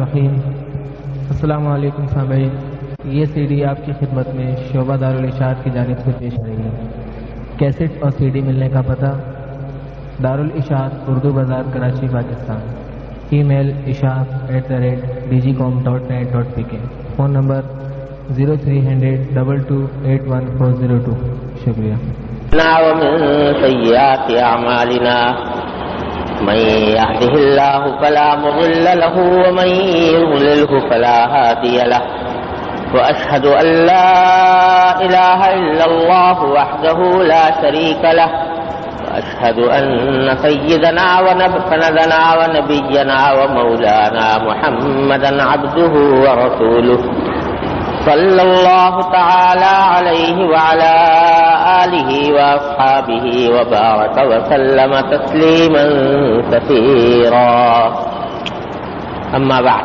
الرحیم۔ السلام علیکم سامعین، یہ سی ڈی آپ کی خدمت میں شعبہ دارالاشاعت کی جانب سے پیش آ رہی ہے۔ کیسٹ اور سی ڈی ملنے کا پتہ: Darulishaat, Urdu Bazaar, Karachi, Pakistan. Email ishaq@dgcom.net.pk۔ Phone number 030022814002۔ شکریہ۔ ومن سيئات أعمالنا من يهده الله فلا مضل له ومن يضلله فلا هادي له، وأشهد أن لا إله إلا الله وحده لا شريك له، وأشهد أن سيدنا ونبينا ونبينا ومولانا محمدا عبده ورسوله صلى الله تعالى عليه وعلى آله وأصحابه وبارك وسلم تسليما كثيرا، أما بعد۔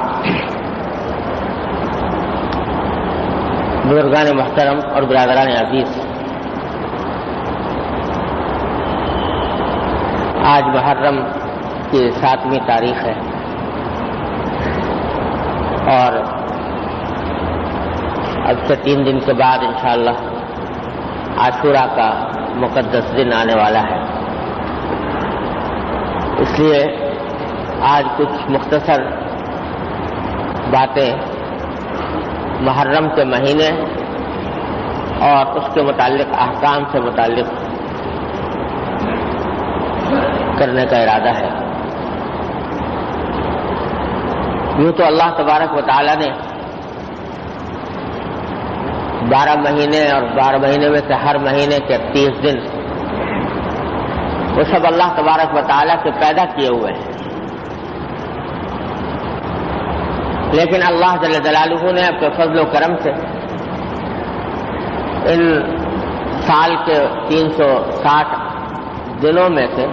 بزرگان محترم اور برادران عزیز، آج محرم کی 7ویں تاریخ ہے اور اب سے 3 دن کے بعد انشاءاللہ عاشورہ کا مقدس دن آنے والا ہے۔ اس لیے آج کچھ مختصر باتیں محرم کے مہینے اور اس کے متعلق احکام سے متعلق کرنے کا ارادہ ہے۔ یوں تو اللہ تبارک و تعالی نے 12 مہینے اور 12 مہینے میں سے ہر مہینے کے 30 دن وہ سب اللہ تبارک و تعالیٰ کے پیدا کیے ہوئے ہیں، لیکن اللہ جل جلالہ نے اپنے فضل و کرم سے ان سال کے 360 دنوں میں سے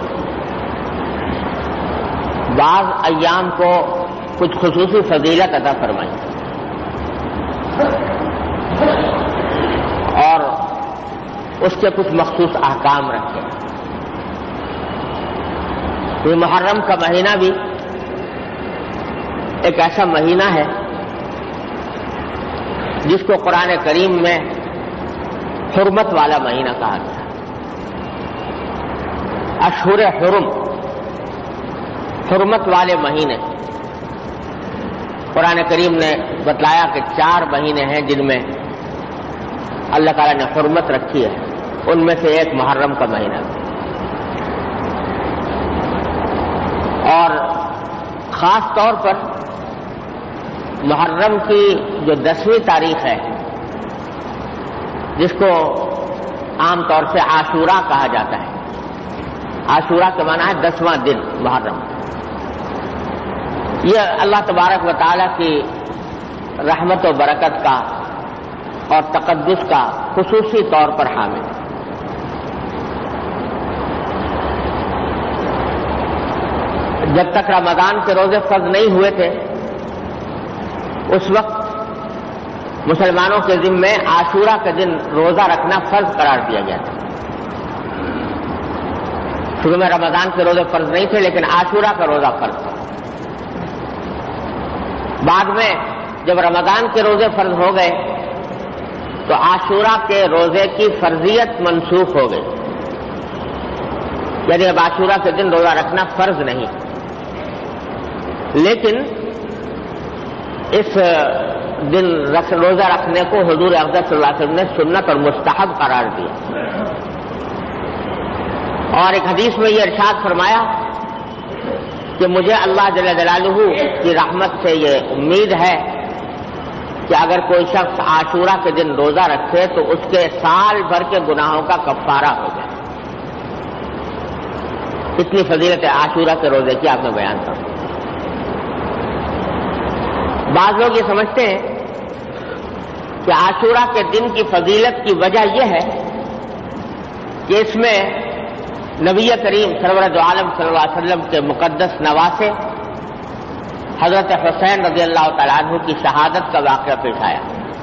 بعض ایام کو کچھ خصوصی فضیلت عطا فرمائی اور اس کے کچھ مخصوص احکام رکھے۔ یہ محرم کا مہینہ بھی ایک ایسا مہینہ ہے جس کو قرآن کریم میں حرمت والا مہینہ کہا گیا۔ اشہر حرم، حرمت والے مہینے۔ قرآن کریم نے بتلایا کہ 4 مہینے ہیں جن میں اللہ تعالیٰ نے حرمت رکھی ہے، ان میں سے ایک محرم کا مہینہ ہے۔ اور خاص طور پر محرم کی جو 10ویں تاریخ ہے، جس کو عام طور سے عاشورہ کہا جاتا ہے۔ عاشورہ کا معنی ہے 10واں دن محرم۔ یہ اللہ تبارک و تعالیٰ کی رحمت و برکت کا اور تقدس کا خصوصی طور پر حامل ہے۔ جب تک رمضان کے روزے فرض نہیں ہوئے تھے اس وقت مسلمانوں کے ذمے عاشورہ کے دن روزہ رکھنا فرض قرار دیا گیا تھا۔ شروع میں رمضان کے روزے فرض نہیں تھے، لیکن عاشورہ کا روزہ فرض تھا۔ بعد میں جب رمضان کے روزے فرض ہو گئے تو عاشورہ کے روزے کی فرضیت منسوخ ہو گئی، یعنی اب عاشورہ کے دن روزہ رکھنا فرض نہیں، لیکن اس دن روزہ رکھنے کو حضور اقدس صلی اللہ علیہ وسلم نے سنت اور مستحب قرار دیا۔ اور ایک حدیث میں یہ ارشاد فرمایا کہ مجھے اللہ جل جلالہ کی رحمت سے یہ امید ہے کہ اگر کوئی شخص عاشورہ کے دن روزہ رکھے تو اس کے سال بھر کے گناہوں کا کفارہ ہو جائے۔ اتنی فضیلت عاشورہ کے روزے کی آپ نے بیان کر۔ بعض لوگ یہ سمجھتے ہیں کہ عاشورہ کے دن کی فضیلت کی وجہ یہ ہے کہ اس میں نبی کریم سرور دو عالم صلی اللہ علیہ وسلم کے مقدس نواسے حضرت حسین رضی اللہ تعالیٰ عنہ کی شہادت کا واقعہ پیش آیا،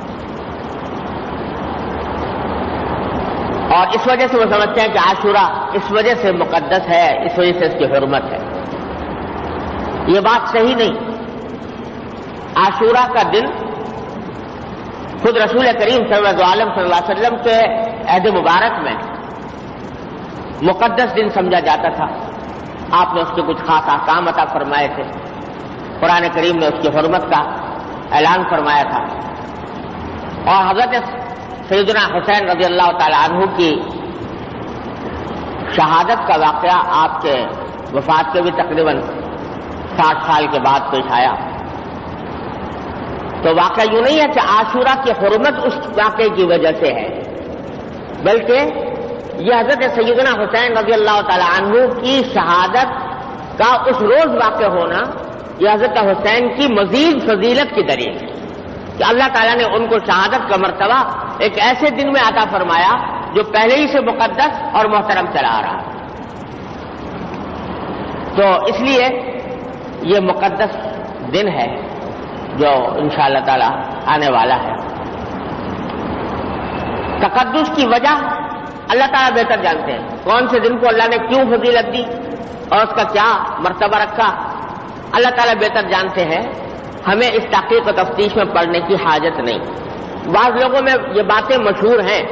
اور اس وجہ سے وہ سمجھتے ہیں کہ عاشورہ اس وجہ سے مقدس ہے، اس وجہ سے اس کی حرمت ہے۔ یہ بات صحیح نہیں، عاشورہ کا دن خود رسول کریم صلی اللہ علیہ وسلم کے عہد مبارک میں مقدس دن سمجھا جاتا تھا. آپ نے اس کے کچھ خاص احکام عطا فرمائے تھے. قرآن کریم نے اس کی حرمت کا اعلان فرمایا تھا. اور حضرت سیدنا حسین رضی اللہ تعالی عنہ کی شہادت کا واقعہ آپ کے وفات کے بھی تقریباً 60 سال کے بعد پیش آیا. تو واقعہ یوں نہیں ہے کہ عاشورہ کی حرمت اس واقعے کی وجہ سے ہے، بلکہ یہ حضرت سیدنا حسین رضی اللہ تعالی عنہ کی شہادت کا اس روز واقع ہونا یہ حضرت حسین کی مزید فضیلت کی دلیل ہے کہ اللہ تعالیٰ نے ان کو شہادت کا مرتبہ ایک ایسے دن میں عطا فرمایا جو پہلے ہی سے مقدس اور محترم چلا آ رہا. تو اس لیے یہ مقدس دن ہے جو انشاءاللہ تعالی آنے والا ہے. تقدس کی وجہ اللہ تعالیٰ بہتر جانتے ہیں. کون سے دن کو اللہ نے کیوں فضیلت دی اور اس کا کیا مرتبہ رکھا، اللہ تعالیٰ بہتر جانتے ہیں. ہمیں اس تحقیق و تفتیش میں پڑھنے کی حاجت نہیں. بعض لوگوں میں یہ باتیں مشہور ہیں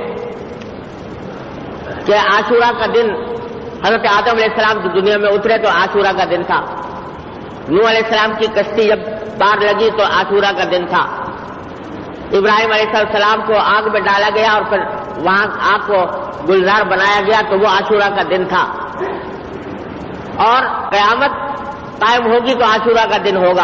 کہ عاشورہ کا دن حضرت آدم علیہ السلام کی دنیا میں اترے تو عاشورہ کا دن تھا. نوح علیہ السلام کی کشتی جب پار لگی تو عاشورہ کا دن تھا. ابراہیم علیہ السلام کو آگ میں ڈالا گیا اور پھر وہاں آگ کو گلزار بنایا گیا تو وہ عاشورہ کا دن تھا. اور قیامت قائم ہوگی تو عاشورہ کا دن ہوگا.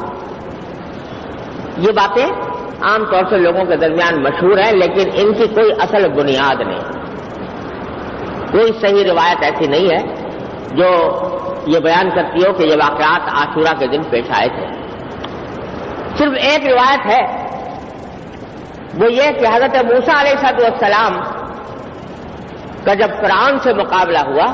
یہ باتیں عام طور سے لوگوں کے درمیان مشہور ہیں، لیکن ان کی کوئی اصل بنیاد نہیں. کوئی صحیح روایت ایسی نہیں ہے جو یہ بیان کرتی ہو کہ یہ واقعات عاشورہ کے دن پیش آئے تھے. صرف ایک روایت ہے، وہ یہ کہ حضرت موسیٰ علیہ السلام کا جب فرعون سے مقابلہ ہوا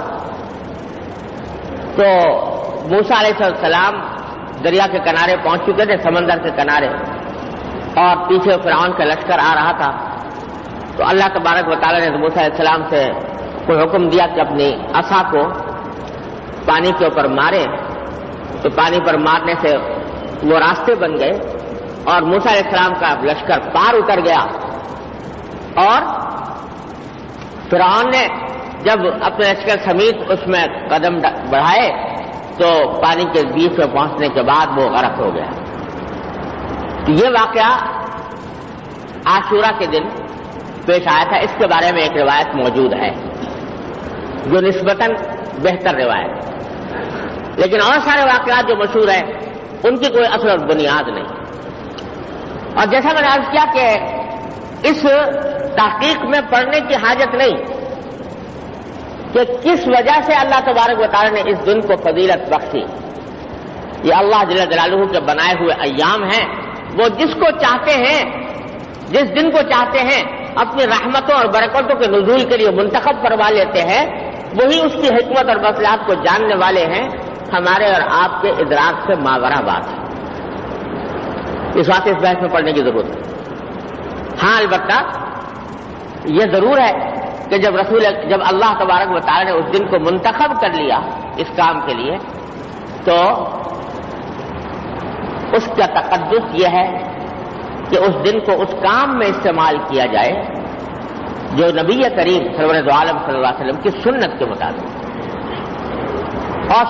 تو موسیٰ علیہ السلام دریا کے کنارے پہنچ چکے تھے، سمندر کے کنارے، اور پیچھے فرعون کا لشکر آ رہا تھا. تو اللہ تبارک و تعالیٰ نے موسیٰ علیہ السلام سے کوئی حکم دیا کہ اپنی عصا کو پانی کے اوپر مارے. تو پانی پر مارنے سے وہ راستے بن گئے اور موسیٰ علیہ السلام کا لشکر پار اتر گیا. اور فرعون نے جب اپنے لشکر سمیت اس میں قدم بڑھائے تو پانی کے بیچ میں پہنچنے کے بعد وہ غرق ہو گیا. تو یہ واقعہ عاشورہ کے دن پیش آیا تھا. اس کے بارے میں ایک روایت موجود ہے جو نسبتاً بہتر روایت ہے، لیکن اور سارے واقعات جو مشہور ہیں ان کی کوئی اصل اور بنیاد نہیں. اور جیسا میں نے عرض کیا کہ اس تحقیق میں پڑھنے کی حاجت نہیں کہ کس وجہ سے اللہ تبارک و تعالیٰ نے اس دن کو فضیلت بخشی. یہ اللہ جل جلالہ کے بنائے ہوئے ایام ہیں. وہ جس کو چاہتے ہیں، جس دن کو چاہتے ہیں اپنی رحمتوں اور برکتوں کے نزول کے لیے منتخب کروا لیتے ہیں. وہی اس کی حکمت اور مصلحت کو جاننے والے ہیں. ہمارے اور آپ کے ادراک سے ماورا بات ہے. اس بات اس بحث میں پڑھنے کی ضرورت ہے. ہاں البتہ یہ ضرور ہے کہ جب اللہ تبارک و تعالی نے اس دن کو منتخب کر لیا اس کام کے لیے تو اس کا تقدس یہ ہے کہ اس دن کو اس کام میں استعمال کیا جائے جو نبی کریم سرور دو عالم صلی اللہ علیہ وسلم کی سنت کے مطابق. اور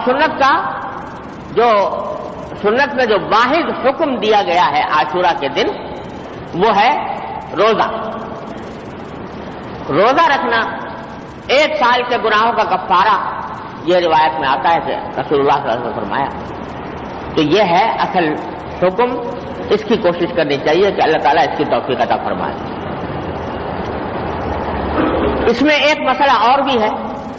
سنت میں جو واحد حکم دیا گیا ہے عاشورہ کے دن وہ ہے روزہ. روزہ رکھنا 1 سال کے گناہوں کا کفارہ، یہ روایت میں آتا ہے کہ رسول اللہ صلی اللہ علیہ وسلم نے فرمایا. تو یہ ہے اصل حکم. اس کی کوشش کرنی چاہیے کہ اللہ تعالیٰ اس کی توفیق عطا فرمائے. اس میں ایک مسئلہ اور بھی ہے،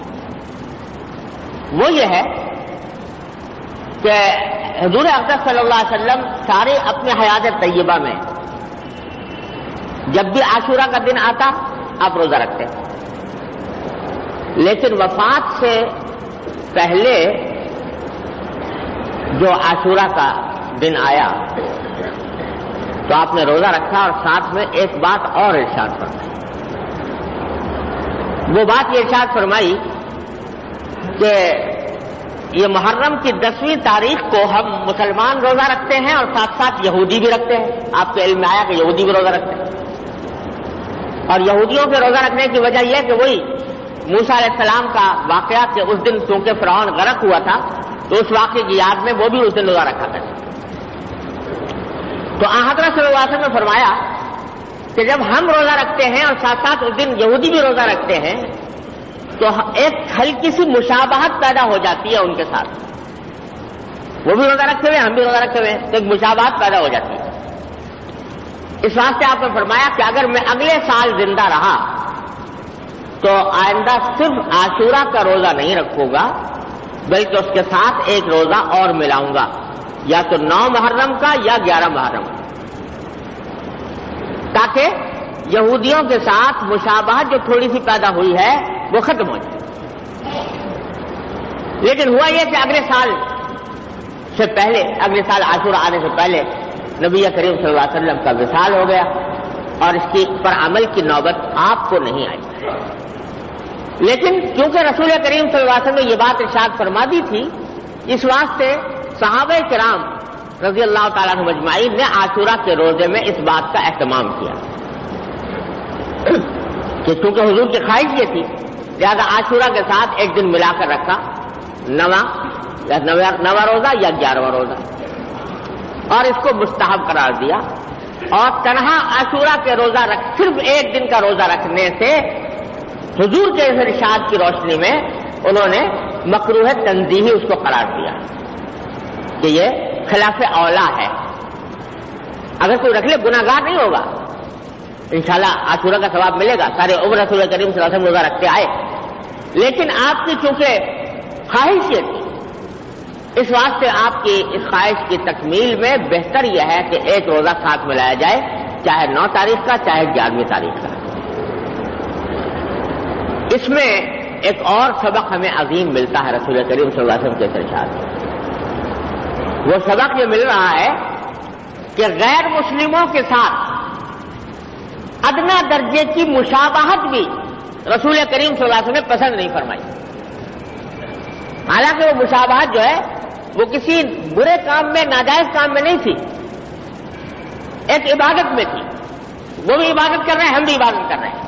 وہ یہ ہے کہ حضور اقدس صلی اللہ علیہ وسلم سارے اپنے حیات طیبہ میں جب بھی عاشورہ کا دن آتا آپ روزہ رکھتے، لیکن وفات سے پہلے جو عاشورہ کا دن آیا تو آپ نے روزہ رکھا اور ساتھ میں ایک بات اور ارشاد فرمائی. وہ بات یہ ارشاد فرمائی کہ یہ محرم کی 10ویں تاریخ کو ہم مسلمان روزہ رکھتے ہیں اور ساتھ ساتھ یہودی بھی رکھتے ہیں. آپ کے علم میں آیا کہ یہودی بھی روزہ رکھتے ہیں. اور یہودیوں کے روزہ رکھنے کی وجہ یہ کہ وہی موسیٰ علیہ السلام کا واقعہ کہ اس دن چونکہ فرعون غرق ہوا تھا تو اس واقعے کی یاد میں وہ بھی اس دن روزہ رکھا کرتے. تو حضرت صلی اللہ علیہ وسلم نے فرمایا کہ جب ہم روزہ رکھتے ہیں اور ساتھ ساتھ اس دن یہودی بھی روزہ رکھتے ہیں تو ایک ہلکی سی مشابہت پیدا ہو جاتی ہے ان کے ساتھ. وہ بھی روزہ رکھتے ہوئے ہم بھی روزہ رکھتے ہوئے تو ایک مشابہت پیدا ہو جاتی ہے. اس واسطے آپ نے فرمایا کہ اگر میں اگلے سال زندہ رہا تو آئندہ صرف عاشورہ کا روزہ نہیں رکھوں گا بلکہ اس کے ساتھ ایک روزہ اور ملاؤں گا, یا تو 9 محرم کا یا 11 محرم کا, تاکہ یہودیوں کے ساتھ مشابہت جو تھوڑی سی پیدا ہوئی ہے وہ ختم ہو جائے. لیکن ہوا یہ کہ اگلے سال عاشورہ آنے سے پہلے نبی کریم صلی اللہ علیہ وسلم کا وصال ہو گیا اور اس کی پر عمل کی نوبت آپ کو نہیں آئی. لیکن کیونکہ رسول کریم صلی اللہ علیہ وسلم نے یہ بات ارشاد فرما دی تھی, اس واسطے صحابہ کرام رضی اللہ تعالیٰ عنہم اجمعین نے عاشورہ کے روزے میں اس بات کا اہتمام کیا کہ چونکہ حضور کی خواہش یہ تھی لہذا عاشورہ کے ساتھ ایک دن ملا کر رکھا, 9واں روزہ یا 11واں روزہ, اور اس کو مستحب قرار دیا. اور تنہا عاشورہ کے روزہ صرف ایک دن کا روزہ رکھنے سے حضور کے ارشاد کی روشنی میں انہوں نے مکروہ تنزیہی اس کو قرار دیا کہ یہ خلاف اولا ہے. اگر کوئی رکھ لے گناہگار نہیں ہوگا, انشاءاللہ عاشورہ کا ثواب ملے گا. سارے عمر رسول کریم صلی اللہ علیہ وسلم روزہ رکھتے آئے, لیکن آپ کی چونکہ خواہش یہ تھی اس واسطے آپ کی اس خواہش کی تکمیل میں بہتر یہ ہے کہ ایک روزہ ساتھ ملایا جائے, چاہے 9 تاریخ کا چاہے 11ویں تاریخ کا. اس میں ایک اور سبق ہمیں عظیم ملتا ہے رسول کریم صلی اللہ علیہ وسلم کے ارشاد سے. وہ سبق یہ مل رہا ہے کہ غیر مسلموں کے ساتھ ادنا درجے کی مشابہت بھی رسول کریم صلی اللہ علیہ وسلم نے پسند نہیں فرمائی. حالانکہ وہ مشابہت جو ہے وہ کسی برے کام میں, ناجائز کام میں نہیں تھی, ایک عبادت میں تھی. وہ بھی عبادت کر رہے ہیں, ہم بھی عبادت کر رہے ہیں.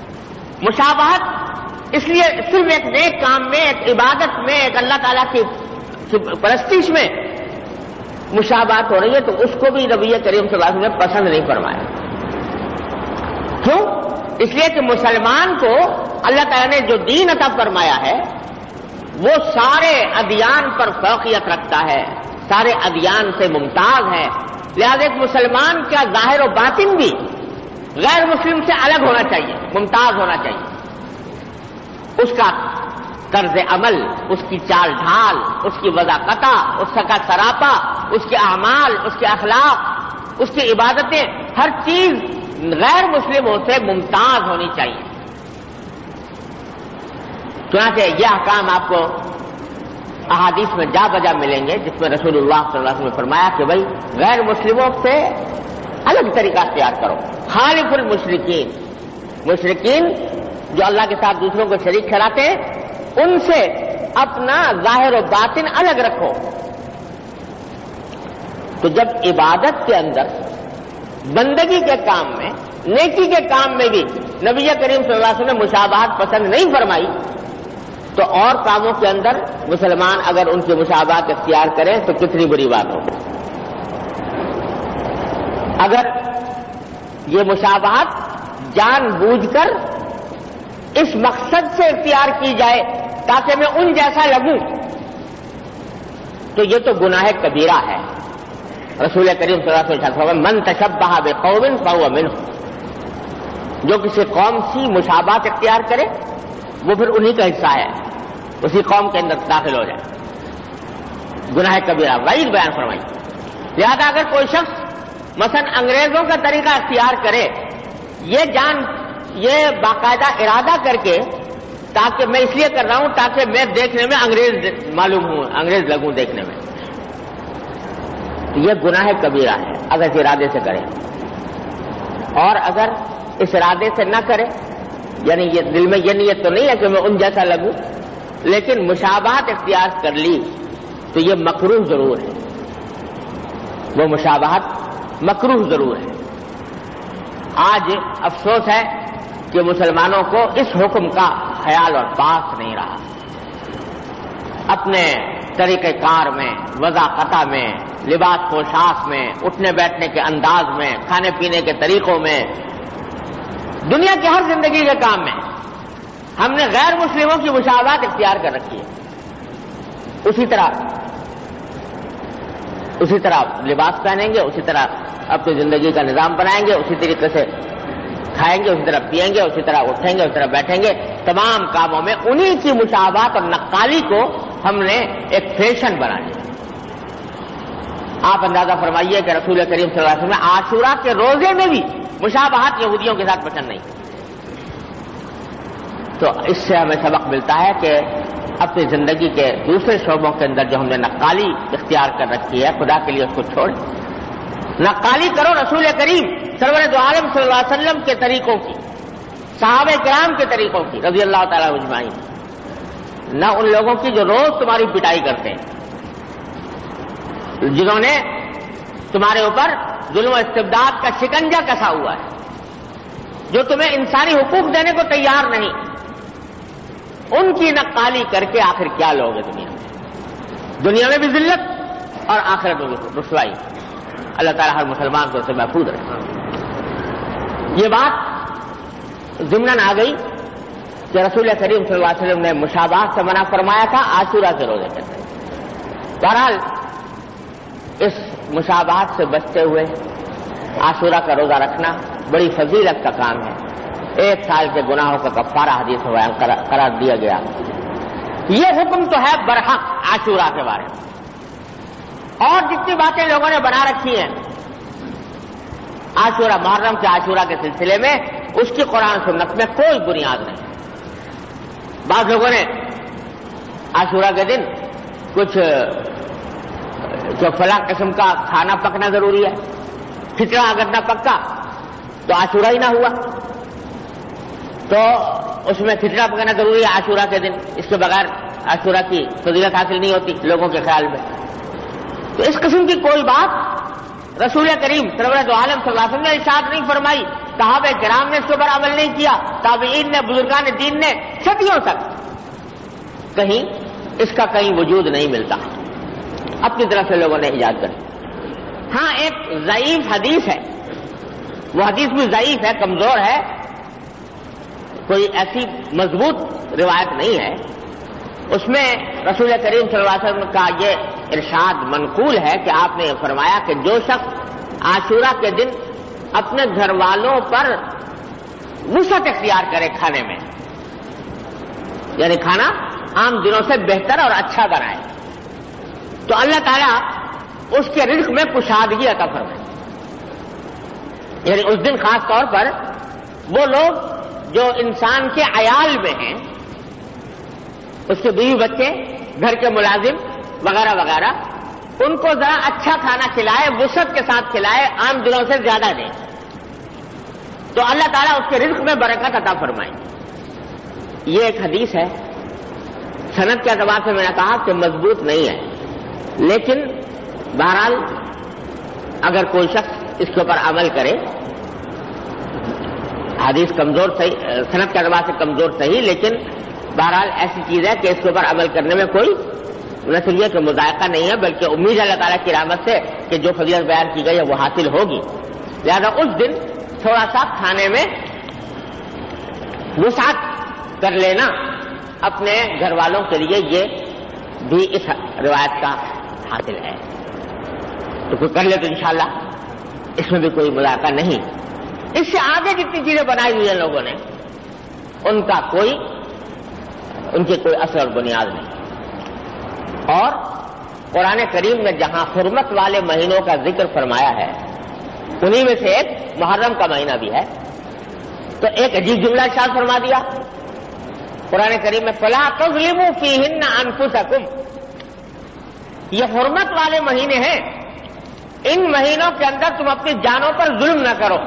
مشابہت اس لیے صرف ایک نیک کام میں, ایک عبادت میں, ایک اللہ تعالیٰ کی پرستش میں مشابہت ہو رہی ہے, تو اس کو بھی نبی کریم صلی اللہ علیہ وسلم نے پسند نہیں فرمایا. کیوں؟ اس لیے کہ مسلمان کو اللہ تعالیٰ نے جو دین عطا فرمایا ہے وہ سارے ادیان پر فوقیت رکھتا ہے, سارے ادیان سے ممتاز ہے. لہذا ایک مسلمان کا ظاہر و باطن بھی غیر مسلم سے الگ ہونا چاہیے, ممتاز ہونا چاہیے. اس کا طرز عمل, اس کی چال ڈھال, اس کی وضاحت, اس کا سراپا, اس کے اعمال, اس کے اخلاق, اس کی عبادتیں, ہر چیز غیر مسلموں سے ممتاز ہونی چاہیے. چنانچہ یہ احکام آپ کو احادیث میں جا بجا ملیں گے جس میں رسول اللہ صلی اللہ علیہ وسلم نے فرمایا کہ بھائی غیر مسلموں سے الگ طریقہ اختیار کرو. خالف المشرکین, مشرکین جو اللہ کے ساتھ دوسروں کو شریک ٹھہراتے ہیں ان سے اپنا ظاہر و باطن الگ رکھو. تو جب عبادت کے اندر, بندگی کے کام میں, نیکی کے کام میں بھی نبی کریم صلی اللہ علیہ وسلم نے مشابہت پسند نہیں فرمائی, تو اور کاموں کے اندر مسلمان اگر ان کی مشابہت اختیار کریں تو کتنی بری بات ہوگی. اگر یہ مشابہت جان بوجھ کر اس مقصد سے اختیار کی جائے تاکہ میں ان جیسا لگوں تو یہ تو گناہ کبیرہ ہے. رسول کریم صلی اللہ علیہ وسلم فرمایا من تشبہ بقوم فہو منہم, جو کسی قوم سے مشابہت اختیار کرے وہ پھر انہی کا حصہ ہے, اسی قوم کے اندر داخل ہو جائے. گناہ کبیرہ وعید بیان فرمائی. لہذا اگر کوئی شخص مثلا انگریزوں کا طریقہ اختیار کرے, یہ باقاعدہ ارادہ کر کے تاکہ میں اس لیے کر رہا ہوں تاکہ میں دیکھنے میں انگریز معلوم ہوں, انگریز لگوں دیکھنے میں, یہ گناہ کبیرہ ہے اگر اس ارادے سے کرے. اور اگر اس ارادے سے نہ کرے, یعنی یہ دل میں یہ نیت تو نہیں ہے کہ میں ان جیسا لگوں, لیکن مشابہت اختیار کر لی تو یہ مکروہ ضرور ہے، وہ مشابہت مکروہ ضرور ہے۔ آج افسوس ہے کہ مسلمانوں کو اس حکم کا خیال اور پاس نہیں رہا۔ اپنے طریقہ کار میں، وضاقتہ میں، لباس پوشاک میں، اٹھنے بیٹھنے کے انداز میں، کھانے پینے کے طریقوں میں، دنیا کی ہر زندگی کے کام میں ہم نے غیر مسلموں کی مشابہت اختیار کر رکھی ہے۔ اسی طرح لباس پہنیں گے، اسی طرح اپنی زندگی کا نظام بنائیں گے، اسی طریقے سے کھائیں گے، اسی طرح پیئیں گے، اسی طرح اٹھیں گے، اسی طرح بیٹھیں گے۔ تمام کاموں میں انہی کی مشابہت اور نقالی کو ہم نے ایک فیشن بنا لیا۔ آپ اندازہ فرمائیے کہ رسول کریم صلی اللہ علیہ وسلم عاشورہ کے روزے میں بھی مشابہت یہودیوں کے ساتھ پسند نہیں۔ تو اس سے ہمیں سبق ملتا ہے کہ اپنی زندگی کے دوسرے شعبوں کے اندر جو ہم نے نقالی اختیار کر رکھی ہے، خدا کے لیے اس کو چھوڑ نقالی کرو رسول کریم سرور دو عالم صلی اللہ علیہ وسلم کے طریقوں کی، صحابہ کرام کے طریقوں کی رضی اللہ تعالیٰ اجمعین، نہ ان لوگوں کی جو روز تمہاری پٹائی کرتے ہیں، جنہوں نے تمہارے اوپر ظلم و استبداد کا شکنجہ کسا ہوا ہے، جو تمہیں انسانی حقوق دینے کو تیار نہیں، ان کی نقالی کر کے آخر کیا لوگے دنیا میں بھی ذلت اور آخرت میں بھی رسوائی۔ اللہ تعالیٰ ہر مسلمان کو اسے محفوظ رکھے۔ یہ بات ضمناً آ گئی کہ رسول کریم صلی اللہ علیہ وسلم نے مشابہت سے منع فرمایا تھا عاشورہ کے روزے کے اندر۔ بہرحال اس مشابہت سے بچتے ہوئے عاشورہ کا روزہ رکھنا بڑی فضیلت کا کام ہے۔ 1 سال کے گناہوں کا کفارہ حدیث میں بیان قرار دیا گیا۔ یہ حکم تو ہے برحق عاشورہ کے بارے میں، اور جتنی باتیں لوگوں نے بنا رکھی ہیں عاشورہ محرم کے عاشورہ کے سلسلے میں، اس کی قرآن سنت میں کوئی بنیاد نہیں۔ بعض لوگوں نے عاشورہ کے دن کچھ جو فلاں قسم کا کھانا پکنا ضروری ہے، کھچڑا اگر نہ پکا تو عاشورہ ہی نہ ہوا، تو اس میں کھچڑا پکانا ضروری ہے عاشورہ کے دن، اس کے بغیر عاشورہ کی فضیلت حاصل نہیں ہوتی لوگوں کے خیال میں۔ تو اس قسم کی کوئی بات رسول کریم سرور دو عالم صلی اللہ علیہ وسلم نے ارشاد نہیں فرمائی، صحابہ کرام نے اس پر عمل نہیں کیا، تابعین نے، بزرگان دین نے، صدیوں تک کہیں اس کا کہیں وجود نہیں ملتا، اپنی طرف سے لوگوں نے ایجاد کر۔ ہاں ایک ضعیف حدیث ہے، وہ حدیث بھی ضعیف ہے، کمزور ہے، کوئی ایسی مضبوط روایت نہیں ہے، اس میں رسول کریم صلی اللہ علیہ وسلم کا یہ ارشاد منقول ہے کہ آپ نے فرمایا کہ جو شخص عاشورہ کے دن اپنے گھر والوں پر وسعت اختیار کرے کھانے میں، یعنی کھانا عام دنوں سے بہتر اور اچھا بنائے، تو اللہ تعالیٰ اس کے رزق میں کشادگی عطا فرمائے۔ یعنی اس دن خاص طور پر وہ لوگ جو انسان کے عیال میں ہیں، اس کے بیوی بچے، گھر کے ملازم وغیرہ وغیرہ، ان کو ذرا اچھا کھانا کھلائے، وسعت کے ساتھ کھلائے، عام دنوں سے زیادہ دیں، تو اللہ تعالیٰ اس کے رزق میں برکت عطا فرمائے۔ یہ ایک حدیث ہے، سند کے اعتبار سے میں نے کہا کہ مضبوط نہیں ہے، لیکن بہرحال اگر کوئی شخص اس کے اوپر عمل کرے، حدیث کمزور صحیح، سند کے اعتبار سے کمزور صحیح، لیکن بہرحال ایسی چیز ہے کہ اس کے اوپر عمل کرنے میں کوئی نہ صرف یہ کہ مذائقہ نہیں ہے، بلکہ امید ہے اللہ تعالیٰ کی رحمت سے کہ جو فضیلت بیان کی گئی ہے وہ حاصل ہوگی۔ لہذا اس دن تھوڑا سا کھانے میں وسعت کر لینا اپنے گھر والوں کے لیے، یہ بھی اس روایت کا حاصل ہے، تو کوئی کر لے تو انشاءاللہ اس میں بھی کوئی مذائقہ نہیں۔ اس سے آگے جتنی چیزیں بنائی ہوئی ہیں لوگوں نے، ان کی کوئی اثر اور بنیاد نہیں۔ اور قرآن کریم میں جہاں حرمت والے مہینوں کا ذکر فرمایا ہے، انہی میں سے ایک محرم کا مہینہ بھی ہے، تو ایک عجیب جملہ ارشاد فرما دیا قرآن کریم میں، فَلَا تَظْلِمُوا فِيهِنَّ أَنفُسَكُمْ، یہ حرمت والے مہینے ہیں، ان مہینوں کے اندر تم اپنی جانوں پر ظلم نہ کرو۔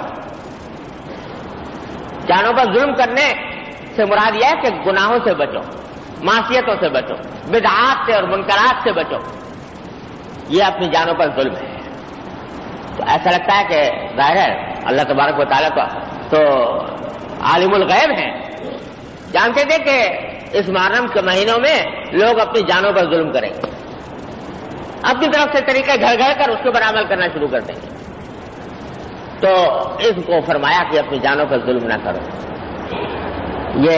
جانوں پر ظلم کرنے سے مراد یہ ہے کہ گناہوں سے بچو، معصیتوں سے بچو، بدعات سے اور منکرات سے بچو، یہ اپنی جانوں پر ظلم ہے۔ تو ایسا لگتا ہے کہ ظاہر ہے اللہ تبارک و تعالیٰ کا تو عالم الغیب ہیں، جانتے تھے کہ اس محرم کے مہینوں میں لوگ اپنی جانوں پر ظلم کریں گے، اپنی طرف سے طریقے گھڑ گھڑ کر اس کے اوپر عمل کرنا شروع کر دیں گے، تو اس کو فرمایا کہ اپنی جانوں پر ظلم نہ کرو۔ یہ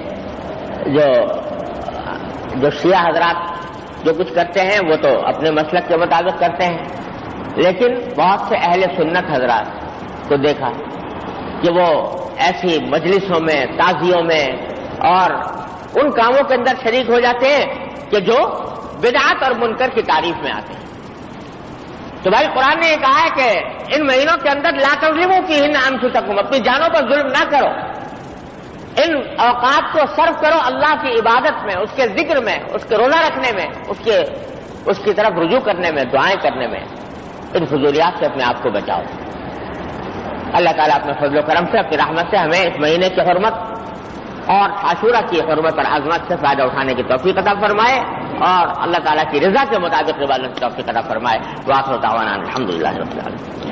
جو شیعہ حضرات جو کچھ کرتے ہیں وہ تو اپنے مسلک کے مطابق کرتے ہیں، لیکن بہت سے اہل سنت حضرات کو دیکھا کہ وہ ایسی مجلسوں میں، تعزیوں میں اور ان کاموں کے اندر شریک ہو جاتے ہیں کہ جو بدعت اور منکر کی تعریف میں آتے ہیں۔ تو بھائی قرآن نے یہ کہا ہے کہ ان مہینوں کے اندر لا تظلموا فیہن انفسکم، اپنی جانوں پر ظلم نہ کرو، ان اوقات کو صرف کرو اللہ کی عبادت میں، اس کے ذکر میں، اس کے روزہ رکھنے میں، اس کی طرف رجوع کرنے میں، دعائیں کرنے میں، ان فضولیات سے اپنے آپ کو بچاؤ۔ اللہ تعالیٰ اپنے فضل و کرم سے، اپنی رحمت سے ہمیں اس مہینے کی حرمت اور عاشورہ کی حرمت اور عظمت سے فائدہ اٹھانے کی توفیق عطا فرمائے اور اللہ تعالیٰ کی رضا کے مطابق عبادت کی توفیق عطا فرمائے۔ وآخر دعوانا الحمدللہ رب العالمین۔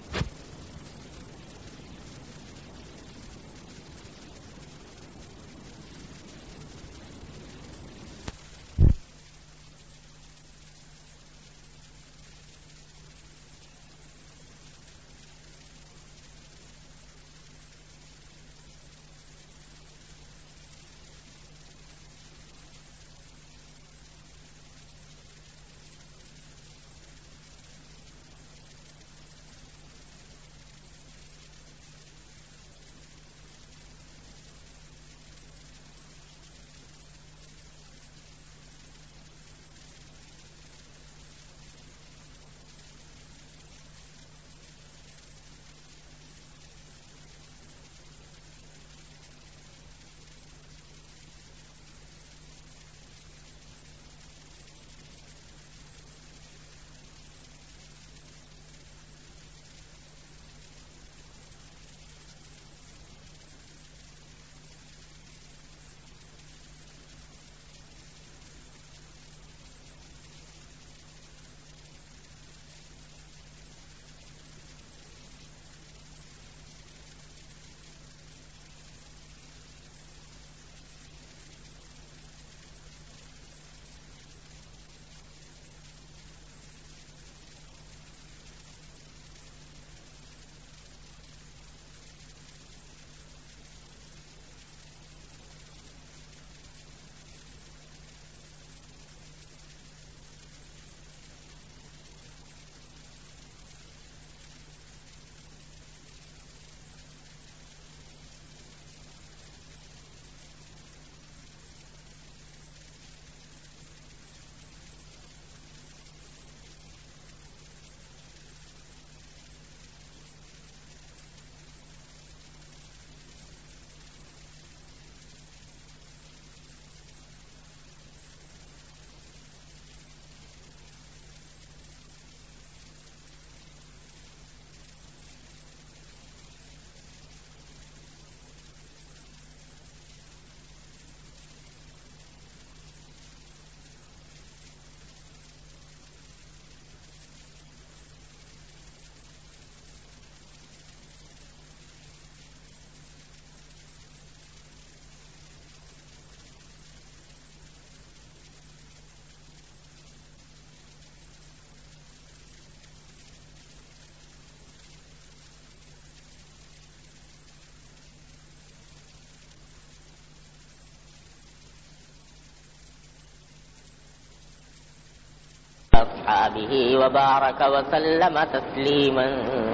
أصحابه وبارك وسلم تسليما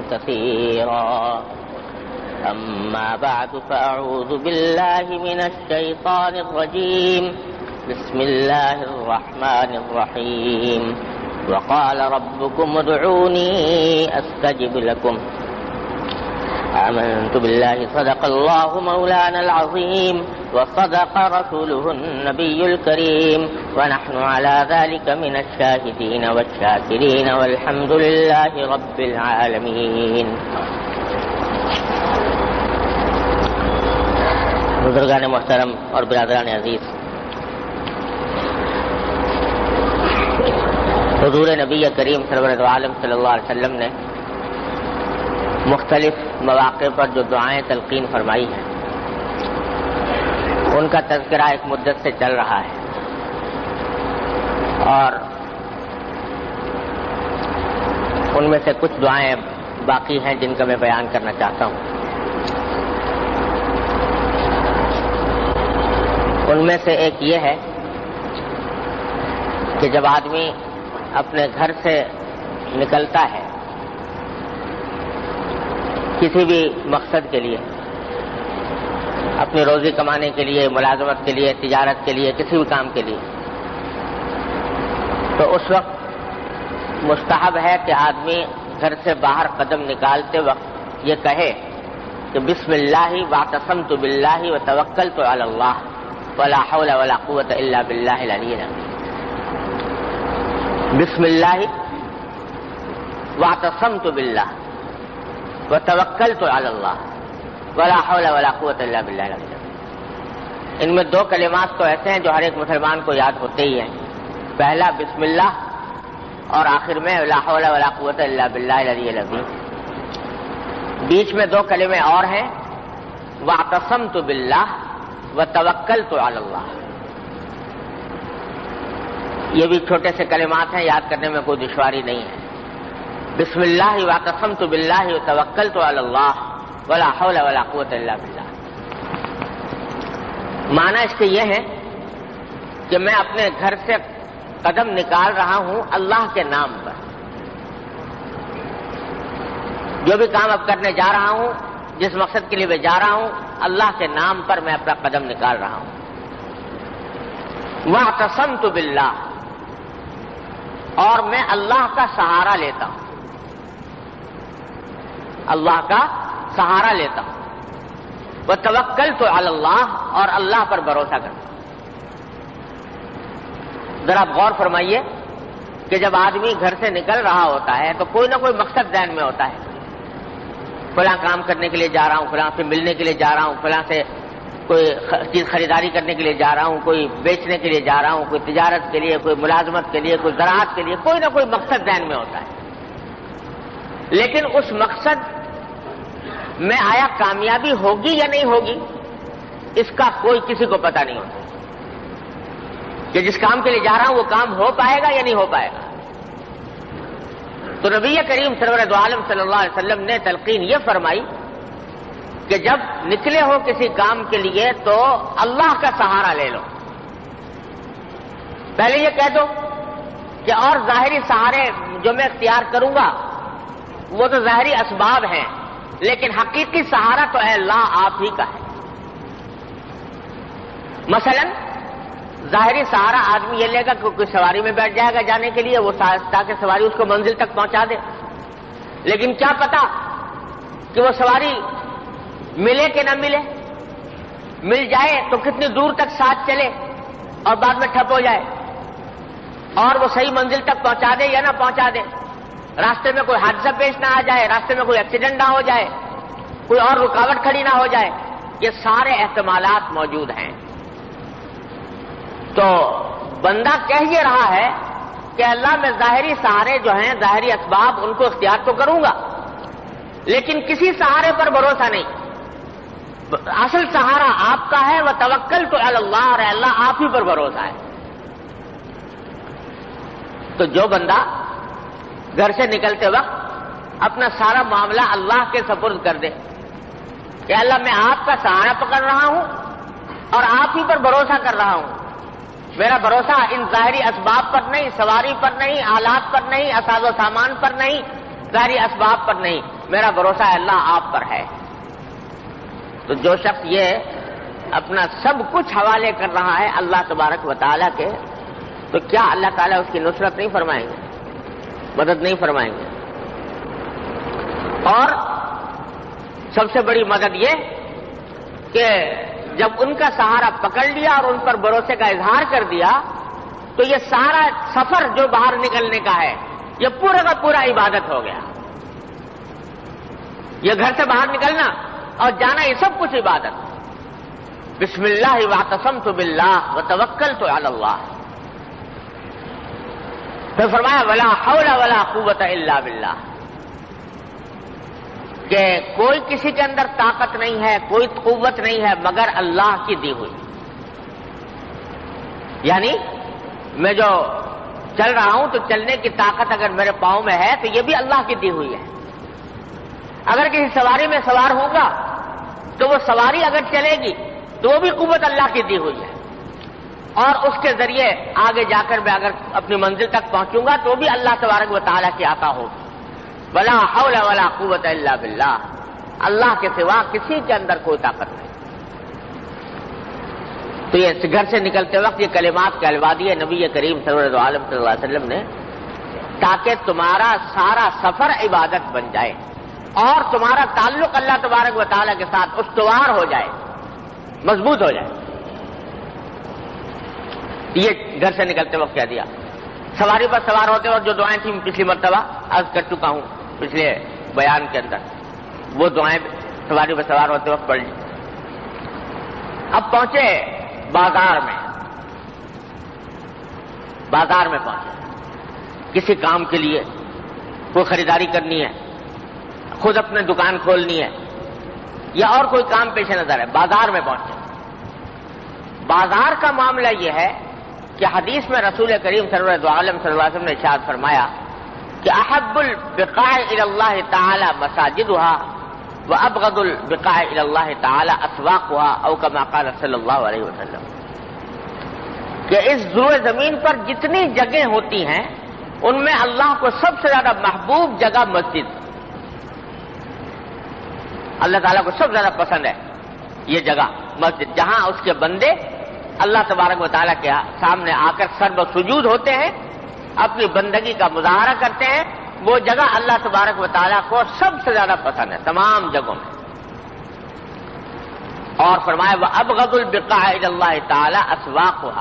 كثيرا. أما بعد فأعوذ بالله من الشيطان الرجيم. بسم الله الرحمن الرحيم. وقال ربكم ادعوني أستجب لكم. آمنت بالله صدق الله مولانا العظيم وصدق رسوله النبي الكريم ونحن على ذلك من الشاهدين والشاكرين والحمد لله رب العالمين. بزرگان محترم اور برادران عزیز، حضور نبی کریم سرور عالم صلی اللہ علیہ وسلم نے مختلف مواقع پر جو دعائیں تلقین فرمائی ہیں ان کا تذکرہ ایک مدت سے چل رہا ہے، اور ان میں سے کچھ دعائیں باقی ہیں جن کا میں بیان کرنا چاہتا ہوں۔ ان میں سے ایک یہ ہے کہ جب آدمی اپنے گھر سے نکلتا ہے کسی بھی مقصد کے لیے، اپنی روزی کمانے کے لیے، ملازمت کے لیے، تجارت کے لیے، کسی بھی کام کے لیے، تو اس وقت مستحب ہے کہ آدمی گھر سے باہر قدم نکالتے وقت یہ کہے کہ بسم اللہ واعتصمت باللہ وتوکلت علی اللہ ولا حول ولا قوۃ الا باللہ العلی العظیم۔ بسم اللہ واعتصمت باللہ وتوکلت علی اللہ ولا حول ولا قوۃ الا باللہ العلی العظیم۔ ان میں دو کلمات تو ایسے ہیں جو ہر ایک مسلمان کو یاد ہوتے ہی ہیں، پہلا بسم اللہ اور آخر میں لا حول ولا قوۃ الا باللہ العلی العظیم۔ بیچ میں دو کلمے اور ہیں، واعتصمت باللہ وتوکلت علی اللہ۔ یہ بھی چھوٹے سے کلمات ہیں، یاد کرنے میں کوئی دشواری نہیں ہے۔ بسم اللہ واعتصمت باللہ وتوکلت علی اللہ ولا حول ولا قوۃ الا باللہ۔ معنی اس کے یہ ہے کہ میں اپنے گھر سے قدم نکال رہا ہوں اللہ کے نام پر، جو بھی کام اب کرنے جا رہا ہوں، جس مقصد کے لیے میں جا رہا ہوں، اللہ کے نام پر میں اپنا قدم نکال رہا ہوں۔ واعتصمت باللہ، اور میں اللہ کا سہارا لیتا ہوں، اللہ کا سہارا لیتا ہوں۔ وتوکلت علی اللہ، اور اللہ پر بھروسہ کرتا ہوں۔ ذرا غور فرمائیے کہ جب آدمی گھر سے نکل رہا ہوتا ہے تو کوئی نہ کوئی مقصد ذہن میں ہوتا ہے، فلاں کام کرنے کے لیے جا رہا ہوں، فلاں سے ملنے کے لیے جا رہا ہوں، فلاں سے کوئی چیز خریداری کرنے کے لیے جا رہا ہوں، کوئی بیچنے کے لیے جا رہا ہوں، کوئی تجارت کے لیے، کوئی ملازمت کے لیے، کوئی زراعت کے لیے، کوئی نہ کوئی مقصد ذہن میں ہوتا ہے۔ لیکن اس مقصد میں آیا کامیابی ہوگی یا نہیں ہوگی، اس کا کوئی کسی کو پتہ نہیں ہوتا کہ جس کام کے لیے جا رہا ہوں وہ کام ہو پائے گا یا نہیں ہو پائے گا۔ تو نبی کریم سرور دو عالم صلی اللہ علیہ وسلم نے تلقین یہ فرمائی کہ جب نکلے ہو کسی کام کے لیے تو اللہ کا سہارا لے لو۔ پہلے یہ کہہ دو کہ اور ظاہری سہارے جو میں اختیار کروں گا وہ تو ظاہری اسباب ہیں، لیکن حقیقی سہارا تو اے اللہ آپ ہی کا ہے۔ مثلا ظاہری سہارا آدمی یہ لے گا کہ کوئی سواری میں بیٹھ جائے گا جانے کے لیے، وہ تاکہ سواری اس کو منزل تک پہنچا دے، لیکن کیا پتا کہ وہ سواری ملے کہ نہ ملے، مل جائے تو کتنی دور تک ساتھ چلے اور بعد میں ٹھپ ہو جائے، اور وہ صحیح منزل تک پہنچا دے یا نہ پہنچا دے، راستے میں کوئی حادثہ پیش نہ آ جائے، راستے میں کوئی ایکسیڈنٹ نہ ہو جائے، کوئی اور رکاوٹ کھڑی نہ ہو جائے، یہ سارے احتمالات موجود ہیں۔ تو بندہ کہہ یہ رہا ہے کہ اللہ میں ظاہری سہارے جو ہیں، ظاہری اسباب، ان کو اختیار تو کروں گا، لیکن کسی سہارے پر بھروسہ نہیں، اصل سہارا آپ کا ہے۔ وتوکلت علی اللہ، اور اللہ آپ ہی پر بھروسہ ہے۔ تو جو بندہ گھر سے نکلتے وقت اپنا سارا معاملہ اللہ کے سپرد کر دے کہ اللہ میں آپ کا سہارا پکڑ رہا ہوں اور آپ ہی پر بھروسہ کر رہا ہوں، میرا بھروسہ ان ظاہری اسباب پر نہیں، سواری پر نہیں، آلات پر نہیں، اساز و سامان پر نہیں، ظاہری اسباب پر نہیں، میرا بھروسہ اللہ آپ پر ہے۔ تو جو شخص یہ اپنا سب کچھ حوالے کر رہا ہے اللہ تبارک و تعالیٰ کے، تو کیا اللہ تعالیٰ اس کی نصرت نہیں فرمائیں گے، مدد نہیں فرمائیں گے؟ اور سب سے بڑی مدد یہ کہ جب ان کا سہارا پکڑ لیا اور ان پر بھروسے کا اظہار کر دیا تو یہ سارا سفر جو باہر نکلنے کا ہے یہ پورا کا پورا عبادت ہو گیا۔ یہ گھر سے باہر نکلنا اور جانا یہ سب کچھ عبادت۔ بسم اللہ واعتصمت باللہ وتوکلت علی اللہ۔ پھر فرمایا ولا حول ولا قوت الا باللہ، کہ کوئی کسی کے اندر طاقت نہیں ہے، کوئی قوت نہیں ہے مگر اللہ کی دی ہوئی. یعنی میں جو چل رہا ہوں تو چلنے کی طاقت اگر میرے پاؤں میں ہے تو یہ بھی اللہ کی دی ہوئی ہے. اگر کسی سواری میں سوار ہوں گا تو وہ سواری اگر چلے گی تو وہ بھی قوت اللہ کی دی ہوئی ہے، اور اس کے ذریعے آگے جا کر میں اگر اپنی منزل تک پہنچوں گا تو بھی اللہ تبارک و تعالیٰ کی عطا ہوگی. ولا حول ولا قوت الا باللہ، اللہ کے سوا کسی کے اندر کوئی طاقت نہیں. تو یہ گھر سے نکلتے وقت یہ کلمات کہلوا دیے نبی کریم صلی اللہ علیہ وسلم نے، تاکہ تمہارا سارا سفر عبادت بن جائے اور تمہارا تعلق اللہ تبارک و تعالیٰ کے ساتھ استوار ہو جائے، مضبوط ہو جائے. یہ گھر سے نکلتے وقت کہہ دیا. سواری پر سوار ہوتے وقت جو دعائیں تھیں پچھلی مرتبہ عرض کر چکا ہوں پچھلے بیان کے اندر، وہ دعائیں سواری پر سوار ہوتے وقت پڑھ لی. اب پہنچے بازار میں پہنچے کسی کام کے لیے، کوئی خریداری کرنی ہے، خود اپنے دکان کھولنی ہے یا اور کوئی کام پیش نظر ہے. بازار میں پہنچے. بازار کا معاملہ یہ ہے کہ حدیث میں رسول کریم صلی اللہ علیہ وسلم نے ارشاد فرمایا کہ احب البقاع الی اللہ تعالی مساجدها وابغض البقاع الی اللہ تعالی اسواقها او کما قال صلی اللہ علیہ وسلم، کہ اس ذروع زمین پر جتنی جگہیں ہوتی ہیں ان میں اللہ کو سب سے زیادہ محبوب جگہ مسجد، اللہ تعالیٰ کو سب سے زیادہ پسند ہے یہ جگہ مسجد، جہاں اس کے بندے اللہ تبارک و تعالیٰ کے سامنے آ کر سر و سجود ہوتے ہیں، اپنی بندگی کا مظاہرہ کرتے ہیں. وہ جگہ اللہ تبارک و تعالیٰ کو سب سے زیادہ پسند ہے تمام جگہوں میں. اور فرمایا وَأَبْغَضُ الْبِقَاعِ إِلَى اللَّهِ تَعَالَى أَسْوَاقُهَا،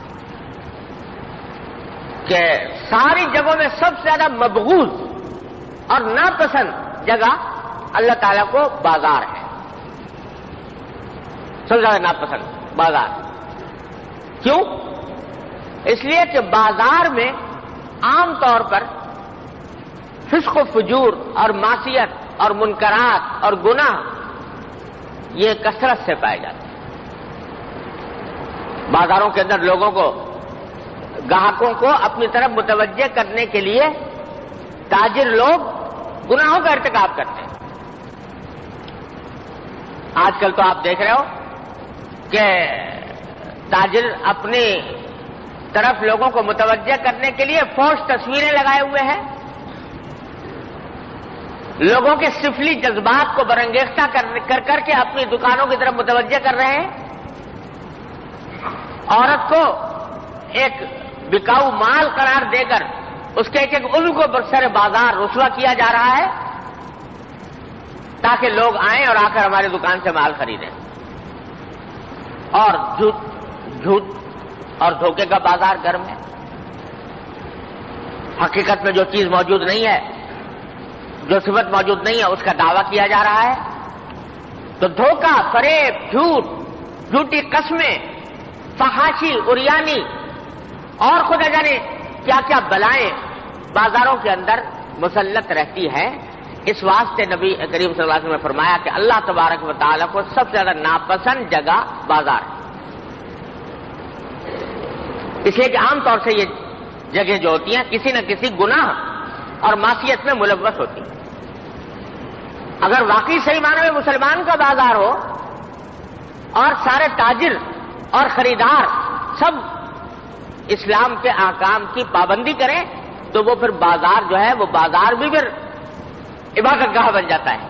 کہ ساری جگہوں میں سب سے زیادہ مبغوض اور ناپسند جگہ اللہ تعالیٰ کو بازار ہے. سب سے زیادہ ناپسند بازار. کیوں؟ اس لیے کہ بازار میں عام طور پر فسق و فجور اور معصیت اور منکرات اور گناہ یہ کثرت سے پائے جاتے ہیں. بازاروں کے اندر لوگوں کو، گاہکوں کو اپنی طرف متوجہ کرنے کے لیے تاجر لوگ گناہوں کا ارتکاب کرتے ہیں. آج کل تو آپ دیکھ رہے ہو کہ تاجر اپنی طرف لوگوں کو متوجہ کرنے کے لیے فحش تصویریں لگائے ہوئے ہیں، لوگوں کے سفلی جذبات کو برانگیختہ کر کے اپنی دکانوں کی طرف متوجہ کر رہے ہیں. عورت کو ایک بکاؤ مال قرار دے کر اس کے ایک ایک عضو کو برسر بازار رسوا کیا جا رہا ہے تاکہ لوگ آئیں اور آ کر ہماری دکان سے مال خریدیں. اور جھوٹ اور دھوکے کا بازار گرم ہے. حقیقت میں جو چیز موجود نہیں ہے، جو صفت موجود نہیں ہے، اس کا دعویٰ کیا جا رہا ہے. تو دھوکہ، فریب، جھوٹ، جھوٹی قسمیں، فحاشی، اریانی اور خدا جانے کیا کیا بلائیں بازاروں کے اندر مسلط رہتی ہیں. اس واسطے نبی کریم صلی اللہ علیہ وسلم نے فرمایا کہ اللہ تبارک و تعالیٰ کو سب سے زیادہ ناپسند جگہ بازار ہے. اس لیے کہ عام طور سے یہ جگہ جو ہوتی ہیں کسی نہ کسی گناہ اور معصیت میں ملوث ہوتی ہیں. اگر واقعی صحیح معنی میں مسلمان کا بازار ہو اور سارے تاجر اور خریدار سب اسلام کے احکام کی پابندی کریں تو وہ پھر بازار جو ہے وہ بازار بھی پھر عبادت گاہ بن جاتا ہے.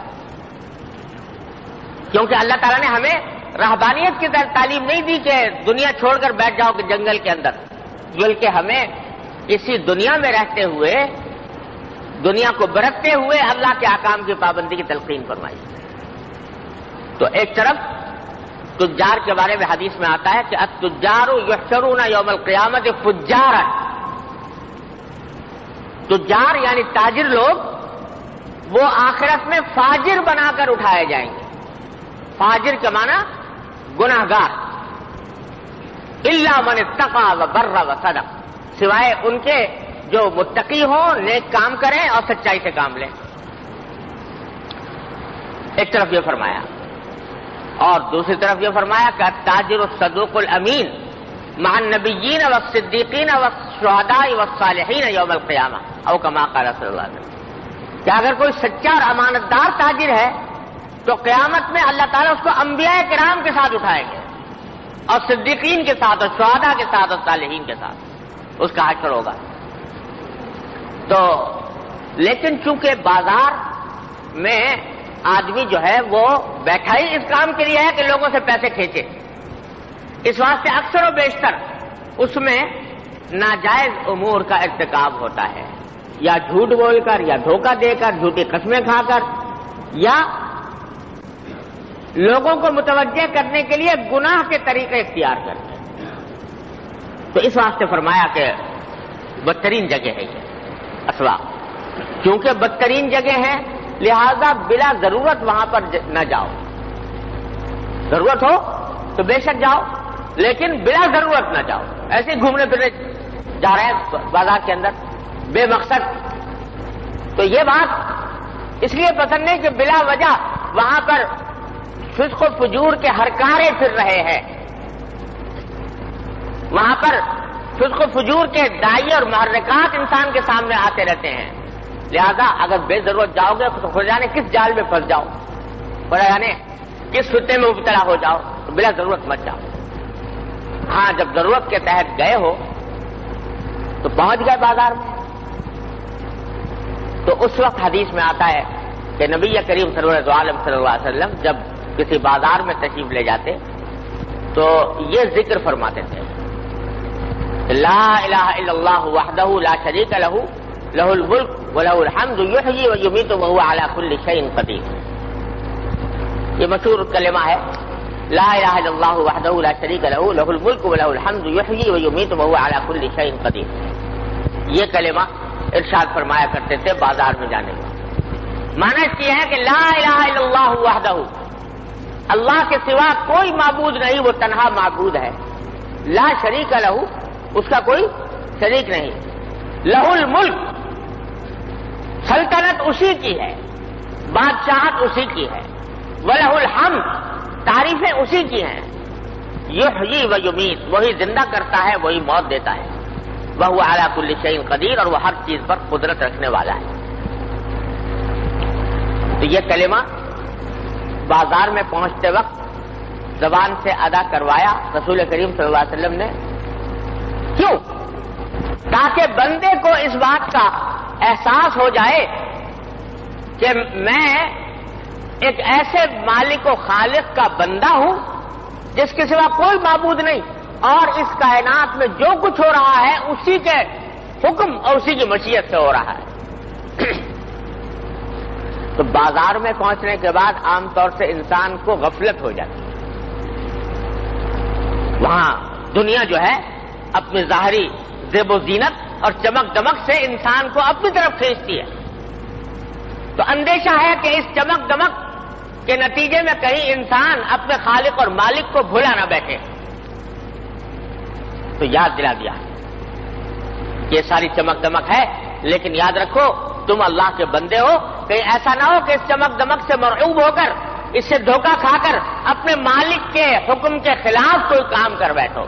کیونکہ اللہ تعالیٰ نے ہمیں رہبانیت کی تعلیم نہیں دی کہ دنیا چھوڑ کر بیٹھ جاؤ کہ جنگل کے اندر، بلکہ ہمیں اسی دنیا میں رہتے ہوئے، دنیا کو برتتے ہوئے اللہ کے احکام کی پابندی کی تلقین فرمائی. تو ایک طرف تجار کے بارے میں حدیث میں آتا ہے کہ التجار یحشرون یوم القیامت فجارا، تجار یعنی تاجر لوگ وہ آخرت میں فاجر بنا کر اٹھائے جائیں گے. فاجر کا معنی گناہگار. الا من اتقى وبر وصدق، سوائے ان کے جو متقی ہوں، نیک کام کریں اور سچائی سے کام لیں. ایک طرف یہ فرمایا، اور دوسری طرف یہ فرمایا کہ التاجر الصدوق الامین مع النبیین والصدیقین والشہداء والصالحین یوم القیامہ، او کما قال صلی اللہ علیہ وسلم، کہ اگر کوئی سچا اور امانتدار تاجر ہے تو قیامت میں اللہ تعالیٰ اس کو انبیاء کرام کے ساتھ اٹھائیں گے، اور صدیقین کے ساتھ، اور شہداء کے ساتھ، اور صالحین کے ساتھ اس کا حشر ہوگا. تو لیکن چونکہ بازار میں آدمی جو ہے وہ بیٹھا ہی اس کام کے لیے ہے کہ لوگوں سے پیسے کھینچے، اس واسطے اکثر و بیشتر اس میں ناجائز امور کا ارتکاب ہوتا ہے، یا جھوٹ بول کر، یا دھوکہ دے کر، جھوٹی قسمیں کھا کر، یا لوگوں کو متوجہ کرنے کے لیے گناہ کے طریقے اختیار کرتے ہیں. تو اس واسطے فرمایا کہ بدترین جگہ ہے یہ اسواق، کیونکہ بدترین جگہ ہے لہذا بلا ضرورت وہاں پر نہ جاؤ. ضرورت ہو تو بے شک جاؤ، لیکن بلا ضرورت نہ جاؤ. ایسے ہی گھومنے پھرنے جا رہے ہیں بازار کے اندر بے مقصد، تو یہ بات اس لیے پسند نہیں کہ بلا وجہ وہاں پر فسق و فجور کے ہرکارے پھر رہے ہیں، وہاں پر فسق و فجور کے داعی اور محرکات انسان کے سامنے آتے رہتے ہیں. لہذا اگر بے ضرورت جاؤ گے تو خدا جانے کس جال میں پھنس جاؤ، خدا جانے کس فتنے میں مبتلا ہو جاؤ، تو بلا ضرورت مت جاؤ. ہاں جب ضرورت کے تحت گئے ہو تو پہنچ گئے بازار میں، تو اس وقت حدیث میں آتا ہے کہ نبی کریم سرور عالم صلی اللہ علیہ وسلم جب کسی بازار میں تشریف لے جاتے تو یہ ذکر فرماتے تھے، لا الہ الا اللہ وحدہ لا شریک لہ لہ الملک ولہ الحمد یحیی ویمیت وہو علی کل شیء قدیر. یہ مشہور کلمہ ہے، لا الہ الا اللہ وحدہ لا شریک لہ لہ الملک ولہ الحمد یحیی ویمیت وہو علی کل شیء قدیر. یہ کلمہ ارشاد فرمایا کرتے تھے بازار میں جانے کا. معنی اس کی ہے کہ لا الہ الا اللہ وحدہ، اللہ کے سوا کوئی معبود نہیں، وہ تنہا معبود ہے. لا شریک لہ، اس کا کوئی شریک نہیں. لہ الملک، سلطنت اسی کی ہے، بادشاہت اسی کی ہے. وَلَهُ الْحَمْدُ، تعریفیں اسی کی ہیں. یحیی و یمیت، وہی زندہ کرتا ہے، وہی موت دیتا ہے. وَهُوَ عَلَى كُلِّ شَيْءٍ قدیر، اور وہ ہر چیز پر قدرت رکھنے والا ہے. تو یہ کلمہ بازار میں پہنچتے وقت زبان سے ادا کروایا رسول کریم صلی اللہ علیہ وسلم نے. کیوں؟ تاکہ بندے کو اس بات کا احساس ہو جائے کہ میں ایک ایسے مالک و خالق کا بندہ ہوں جس کے سوا کوئی معبود نہیں، اور اس کائنات میں جو کچھ ہو رہا ہے اسی کے حکم اور اسی کی مشیت سے ہو رہا ہے. تو بازار میں پہنچنے کے بعد عام طور سے انسان کو غفلت ہو جاتی ہے. وہاں دنیا جو ہے اپنی ظاہری زیب و زینت اور چمک دمک سے انسان کو اپنی طرف کھینچتی ہے. تو اندیشہ ہے کہ اس چمک دمک کے نتیجے میں کہیں انسان اپنے خالق اور مالک کو بھولا نہ بیٹھے. تو یاد دلا دیا کہ یہ ساری چمک دمک ہے، لیکن یاد رکھو تم اللہ کے بندے ہو. کہیں ایسا نہ ہو کہ اس چمک دمک سے مرعوب ہو کر، اس سے دھوکہ کھا کر اپنے مالک کے حکم کے خلاف کوئی کام کر بیٹھو.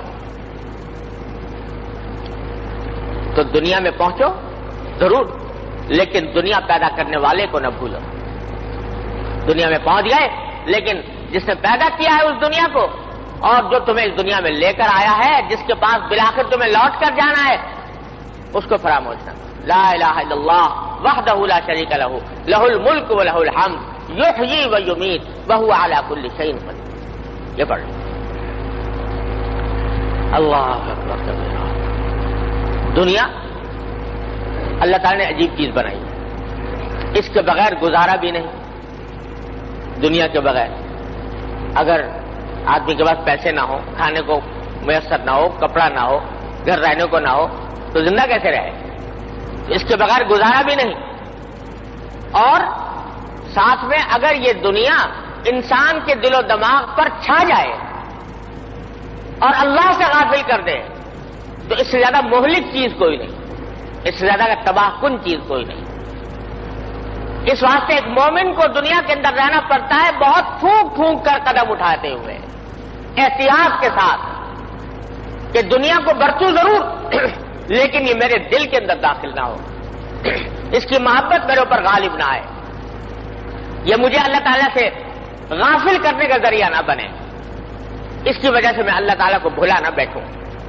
تو دنیا میں پہنچو ضرور، لیکن دنیا پیدا کرنے والے کو نہ بھولو. دنیا میں پہنچ گئے، لیکن جس نے پیدا کیا ہے اس دنیا کو، اور جو تمہیں اس دنیا میں لے کر آیا ہے، جس کے پاس بالآخر تمہیں لوٹ کر جانا ہے، اس کو فراموش نہ. لا الہ الا اللہ وحدہ لا شریک لہ لہ الملک ولہ الحمد یحیی و یمیت وہو علی کل شیء قدیر. یہ پڑھ اللہ اکبر کبیرہ. دنیا اللہ تعالی نے عجیب چیز بنائی، اس کے بغیر گزارا بھی نہیں. دنیا کے بغیر اگر آدمی کے پاس پیسے نہ ہو، کھانے کو میسر نہ ہو، کپڑا نہ ہو، گھر رہنے کو نہ ہو، تو زندہ کیسے رہے؟ اس کے بغیر گزارا بھی نہیں. اور ساتھ میں اگر یہ دنیا انسان کے دل و دماغ پر چھا جائے اور اللہ سے غافل کر دے تو اس سے زیادہ مہلک چیز کوئی نہیں. اس سے زیادہ تباہ کن چیز کوئی نہیں. اس واسطے ایک مومن کو دنیا کے اندر رہنا پڑتا ہے بہت پھونک پھونک کر قدم اٹھاتے ہوئے، احتیاط کے ساتھ، کہ دنیا کو برتوں ضرور لیکن یہ میرے دل کے اندر داخل نہ ہو، اس کی محبت میرے اوپر غالب نہ آئے، یہ مجھے اللہ تعالیٰ سے غافل کرنے کا ذریعہ نہ بنے، اس کی وجہ سے میں اللہ تعالیٰ کو بھلا نہ بیٹھوں.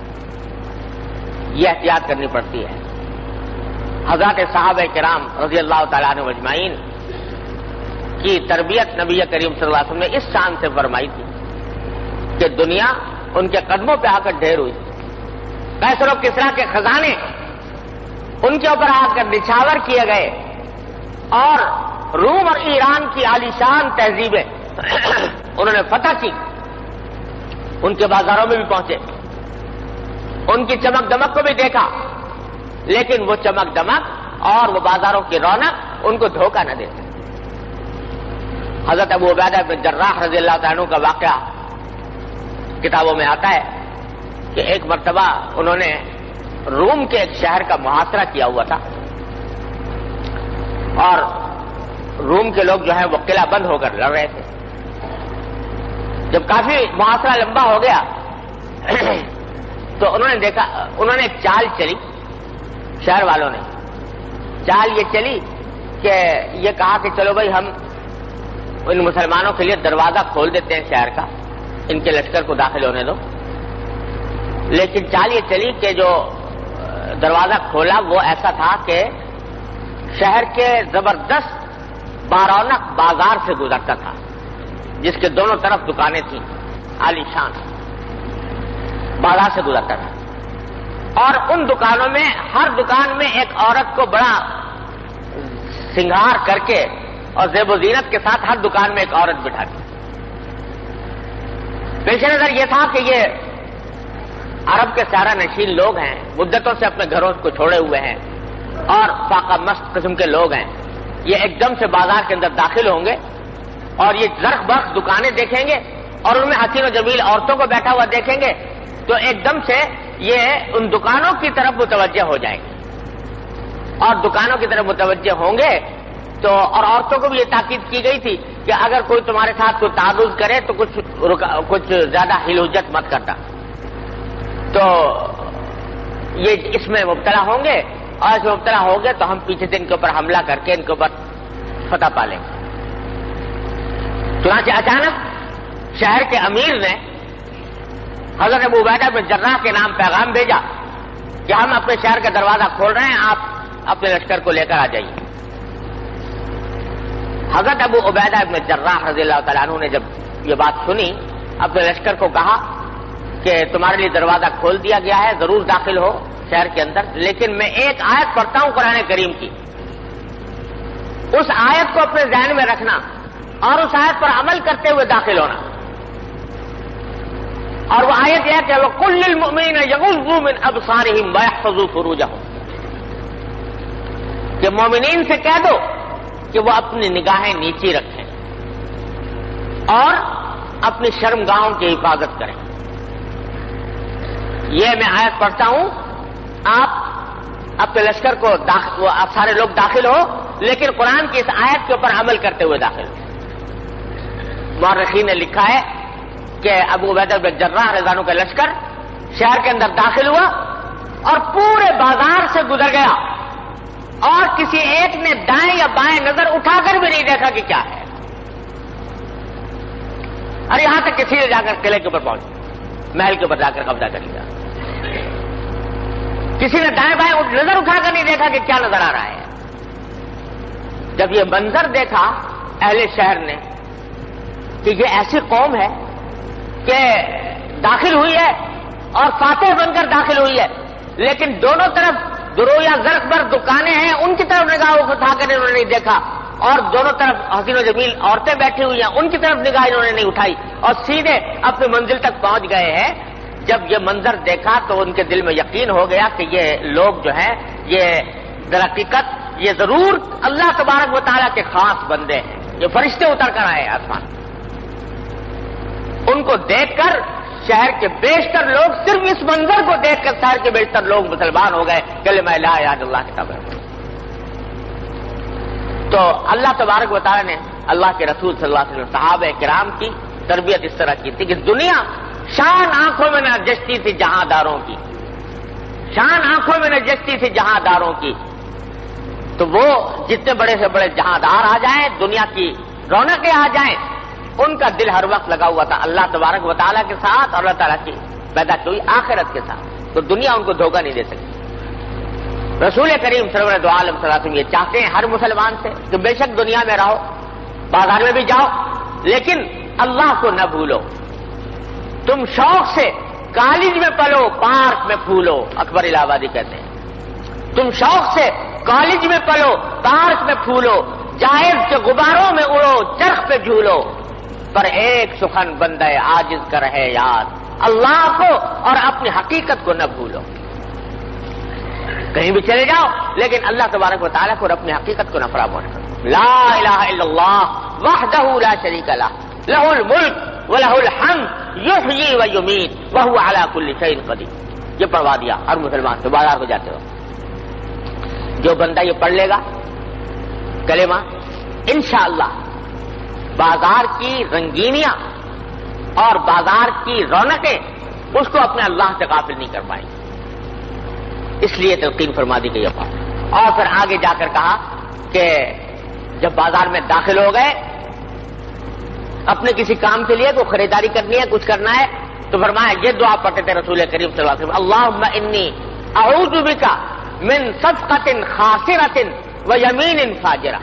یہ احتیاط کرنی پڑتی ہے. حضرات صحابہ کرام رضی اللہ تعالیٰ عنہ اجمعین کی تربیت نبی کریم صلی اللہ علیہ وسلم نے اس شان سے فرمائی تھی کہ دنیا ان کے قدموں پہ آ کر ڈھیر ہوئی. کیسر و کسریٰ کے خزانے ان کے اوپر آ کر نچھاور کیے گئے، اور روم اور ایران کی عالیشان تہذیبیں انہوں نے فتح کی، ان کے بازاروں میں بھی پہنچے، ان کی چمک دمک کو بھی دیکھا، لیکن وہ چمک دمک اور وہ بازاروں کی رونق ان کو دھوکہ نہ دیتے. حضرت ابو عبیدہ بن جراح رضی اللہ عنہ کا واقعہ کتابوں میں آتا ہے کہ ایک مرتبہ انہوں نے روم کے ایک شہر کا محاصرہ کیا ہوا تھا، اور روم کے لوگ جو ہیں وہ قلعہ بند ہو کر لڑ رہے تھے. جب کافی محاصرہ لمبا ہو گیا تو انہوں نے دیکھا، انہوں نے ایک چال چلی، شہر والوں نے چال یہ چلی کہ یہ کہا کہ چلو بھائی ہم ان مسلمانوں کے لیے دروازہ کھول دیتے ہیں شہر کا، ان کے لشکر کو داخل ہونے دو. لیکن چال یہ چلی کہ جو دروازہ کھولا وہ ایسا تھا کہ شہر کے زبردست بارونق بازار سے گزرتا تھا، جس کے دونوں طرف دکانیں تھیں، عالی شان بازار سے گزرتا تھا. اور ان دکانوں میں ہر دکان میں ایک عورت کو بڑا سنگھار کر کے اور زیب و زینت کے ساتھ ہر دکان میں ایک عورت بٹھا دی. پیش نظر یہ تھا کہ یہ عرب کے سارا نشین لوگ ہیں، مدتوں سے اپنے گھروں کو چھوڑے ہوئے ہیں اور فاقہ مست قسم کے لوگ ہیں. یہ ایک دم سے بازار کے اندر داخل ہوں گے اور یہ زرخ برخ دکانیں دیکھیں گے اور ان میں حسین و جمیل عورتوں کو بیٹھا ہوا دیکھیں گے تو ایک دم سے یہ ان دکانوں کی طرف متوجہ ہو جائیں گے، اور دکانوں کی طرف متوجہ ہوں گے تو، اور عورتوں کو بھی یہ تاکید کی گئی تھی کہ اگر کوئی تمہارے ساتھ کوئی تعرض کرے تو کچھ زیادہ ہل حجت مت کرتا. تو یہ اس میں مبتلا ہوں گے، اور اس میں مبتلا ہوں گے تو ہم پیچھے سے ان کے اوپر حملہ کر کے ان کے اوپر فتح پا لیں گے. چنانچہ اچانک شہر کے امیر نے حضرت ابو عبیدہ بن جراح کے نام پیغام بھیجا کہ ہم اپنے شہر کا دروازہ کھول رہے ہیں، آپ اپنے لشکر کو لے کر آ جائیے. حضرت ابو عبیدہ بن جراح رضی اللہ تعالیٰ عنہ نے جب یہ بات سنی، اپنے لشکر کو کہا کہ تمہارے لیے دروازہ کھول دیا گیا ہے، ضرور داخل ہو شہر کے اندر، لیکن میں ایک آیت پڑھتا ہوں قرآن کریم کی، اس آیت کو اپنے ذہن میں رکھنا اور اس آیت پر عمل کرتے ہوئے داخل ہونا. اور وہ آیت یہ ہے کہ وَقُلْ لِلْمُؤْمِنِينَ يَغُضُّوا مِنْ أَبْصَارِهِمْ وَيَحْفَظُوا فُرُوجَهُمْ، کہ مومنین سے کہہ دو کہ وہ اپنی نگاہیں نیچی رکھیں اور اپنی شرمگاہوں کی حفاظت کریں. یہ میں آیت پڑھتا ہوں، آپ اپنے لشکر کو آپ سارے لوگ داخل ہو، لیکن قرآن کی اس آیت کے اوپر عمل کرتے ہوئے داخل ہو. مورخین نے لکھا ہے کہ ابو عبیدہ بن جراح رضی اللہ عنہ کا لشکر شہر کے اندر داخل ہوا اور پورے بازار سے گزر گیا، اور کسی ایک نے دائیں یا بائیں نظر اٹھا کر بھی نہیں دیکھا کہ کیا ہے. اور یہاں تک کسی نے جا کر قلعے کے اوپر پہنچ، محل کے اوپر جا کر قبضہ کر لیا. کسی نے دائیں بائیں نظر اٹھا کر نہیں دیکھا کہ کیا نظر آ رہا ہے. جب یہ منظر دیکھا اہل شہر نے کہ یہ ایسی قوم ہے کہ داخل ہوئی ہے اور فاتح بن کر داخل ہوئی ہے، لیکن دونوں طرف درو یا زرق بر دکانیں ہیں، ان کی طرف نگاہ اٹھا کر انہوں نے نہیں دیکھا، اور دونوں طرف حسین و جمیل عورتیں بیٹھی ہوئی ہیں، ان کی طرف نگاہ انہوں نے نہیں اٹھائی اور سیدھے اپنی منزل تک پہنچ گئے ہیں. جب یہ منظر دیکھا تو ان کے دل میں یقین ہو گیا کہ یہ لوگ جو ہیں یہ در حقیقت یہ ضرور اللہ تبارک و تعالیٰ کے خاص بندے ہیں، یہ فرشتے اتر کر آئے آسمان. ان کو دیکھ کر شہر کے بیشتر لوگ صرف اس منظر کو دیکھ کر شہر کے بیشتر لوگ مسلمان ہو گئے کلمہ لا الہ الا اللہ کے تابع۔ تو اللہ تبارک و تعالیٰ نے اللہ کے رسول صلی اللہ علیہ وسلم صحابہ کرام کی تربیت اس طرح کی تھی کہ دنیا شان آنکھوں میں نہ جچتی تھی جہاں داروں کی، شان آنکھوں میں نہ جچتی تھی جہاں داروں کی۔ تو وہ جتنے بڑے سے بڑے جہاں دار آ جائیں، دنیا کی رونقیں آ جائیں، ان کا دل ہر وقت لگا ہوا تھا اللہ تبارک و تعالیٰ کے ساتھ اور اللہ تعالیٰ کی پیدا کی ہوئی آخرت کے ساتھ، تو دنیا ان کو دھوکہ نہیں دے سکتی۔ رسول کریم سرور دو عالم صلی اللہ علیہ وسلم یہ چاہتے ہیں ہر مسلمان سے کہ بے شک دنیا میں رہو، بازار میں بھی جاؤ، لیکن اللہ کو نہ بھولو۔ تم شوق سے کالج میں پلو، پارک میں پھولو، اکبر الہ آبادی کہتے ہیں۔ تم شوق سے کالج میں پلو، پارک میں پھولو، جائز کے غباروں میں اڑو، چرخ پہ جھولو، پر ایک سخن بندہ عاجز کا رہے یاد، اللہ کو اور اپنی حقیقت کو نہ بھولو۔ کہیں بھی چلے جاؤ لیکن اللہ تبارک و تعالیٰ کو اور اپنی حقیقت کو نہ فراموش کرو۔ لا الہ الا اللہ وحدہ لا شریک لہ، لہ الملک ولہ الحمد یحیی و یمیت وہو علی کل شیء قدیر۔ یہ پڑھوا دیا ہر مسلمان سے بازار کو جاتے ہو۔ جو بندہ یہ پڑھ لے گا کلمہ، انشاءاللہ بازار کی رنگینیاں اور بازار کی رونقیں اس کو اپنے اللہ سے غافل نہیں کر پائیں گے، اس لیے تلقین فرما دی گئی بات۔ اور پھر آگے جا کر کہا کہ جب بازار میں داخل ہو گئے اپنے کسی کام کے لیے، کوئی خریداری کرنی ہے، کچھ کرنا ہے، تو فرمایا یہ دعا پڑھتے تھے رسول کریم صلی اللہ علیہ وسلم، اللہم انی اعوذ بک من صفقۃ خاسرۃ و یمین فاجرہ۔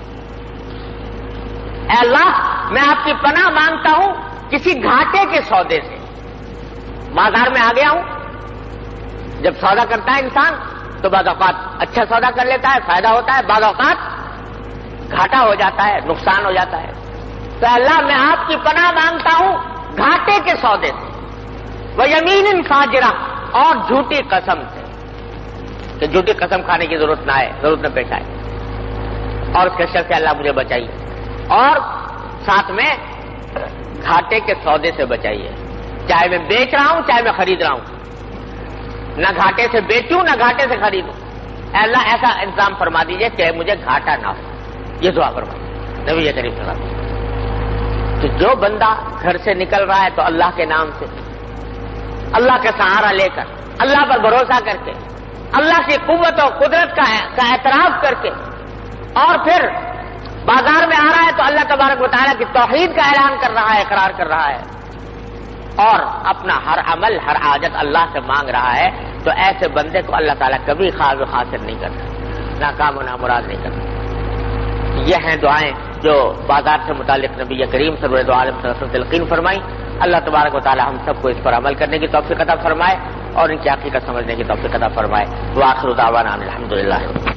اے اللہ میں آپ کی پناہ مانگتا ہوں کسی گھاٹے کے سودے سے۔ بازار میں آ گیا ہوں، جب سودا کرتا ہے انسان تو بعض اوقات اچھا سودا کر لیتا ہے، فائدہ ہوتا ہے، بعض اوقات گھاٹا ہو جاتا ہے، نقصان ہو جاتا ہے۔ تو اللہ میں آپ کی پناہ مانگتا ہوں گھاٹے کے سودے سے، وہ یمین فاجرہ، اور جھوٹی قسم سے، کہ جھوٹی قسم کھانے کی ضرورت نہ آئے، ضرورت نہ پیش آئے، اور اس کے شر سے اللہ مجھے بچائیے، اور ساتھ میں گھاٹے کے سودے سے بچائیے، چاہے میں بیچ رہا ہوں چاہے میں خرید رہا ہوں، نہ گھاٹے سے بیچوں نہ گھاٹے سے خریدوں۔ اے اللہ ایسا انتظام فرما دیجئے کہ مجھے گھاٹا نہ ہو، یہ دعا فرما نبی کریم صلی اللہ علیہ وسلم۔ تو جو بندہ گھر سے نکل رہا ہے تو اللہ کے نام سے، اللہ کا سہارا لے کر، اللہ پر بھروسہ کر کے، اللہ کی قوت و قدرت کا اعتراف کر کے، اور پھر بازار میں آ رہا ہے تو اللہ تبارک و تعالیٰ کی توحید کا اعلان کر رہا ہے، اقرار کر رہا ہے، اور اپنا ہر عمل ہر حاجت اللہ سے مانگ رہا ہے، تو ایسے بندے کو اللہ تعالیٰ کبھی خواہ خاطر نہیں کرتا، ناکام و نامراد نہیں کرتا۔ یہ ہیں دعائیں جو بازار سے متعلق نبی کریم سرور دو عالم صلی اللہ علیہ وسلم تلقین فرمائی۔ اللہ تبارک و تعالیٰ ہم سب کو اس پر عمل کرنے کی توفیق عطا فرمائے اور ان کی حقیقت سمجھنے کی توفیق عطا فرمائے۔ وآخر دعوانا الحمدللہ۔